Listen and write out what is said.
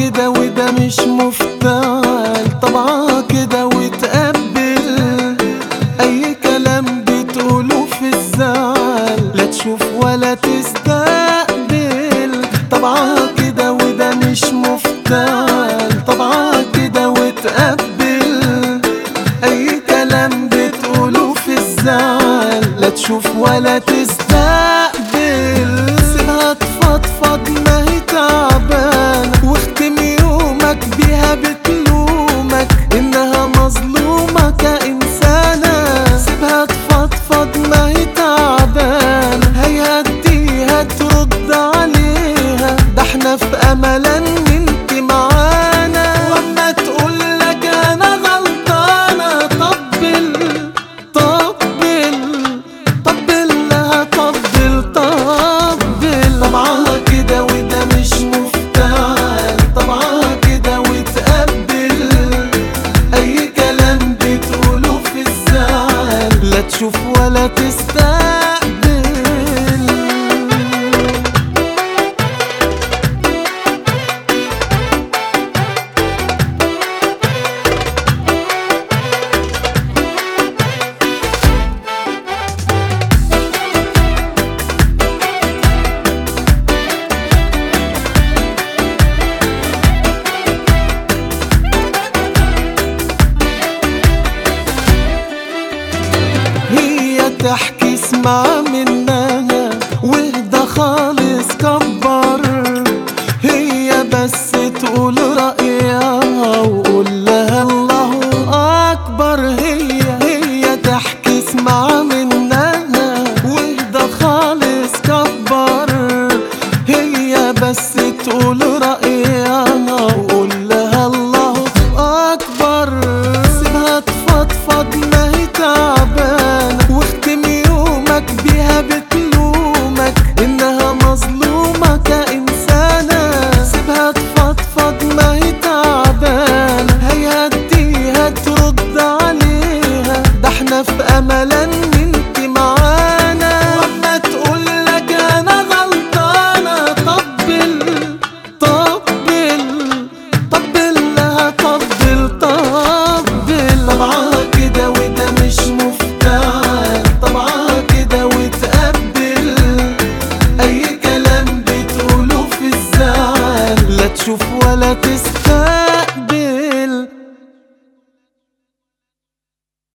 كده وده مش مفتعل، طبعا كده وتقبل اي كلام بتقوله في الزعل، لا تشوف ولا تستقبل. طبعا كده وده مش مفتعل، طبعا كده وتقبل اي كلام بتقوله في الزعل، لا تشوف ولا تستقبل. سيبها تفضفض ما هي تعبانة، واختم يومك بيها بتلومك انها مظلومة كإنسانة. سيبها تفضفض ما هي تعبانة، هيهديها ترد عليها، ده احنا في امل ان انت معانا. واما تقولك انا غلطانة طبل لها طبل. طبعا كده وده مش مفتعل، طبعا كده وتقبل اي كلام بتقوله في الزعل، لا تشوف ولا تستقبل. تحكي اسمع منها واهدى خالص كبر، هي بس تقول رأيها وقول لها الله أكبر. هي تحكي اسمع منها واهدى خالص كبر، هي بس تقول رأيها وقول لها الله أكبر. سيبها تفضفض ما هي تعبانة، واختم يومك بيها بتلومك انها مظلومة كإنسانة. سيبها تفضفض ما هي تعبانة، هيهديها ترد عليها، ده احنا في امل ان انت معانا. واما تقولك انا غلطانة طبل لها طبل. طبعا كده وده مش مفتعل، طبعا كده وتقبل اي كلام بتقوله في الزعل، لا تشوف ولا تستقبل.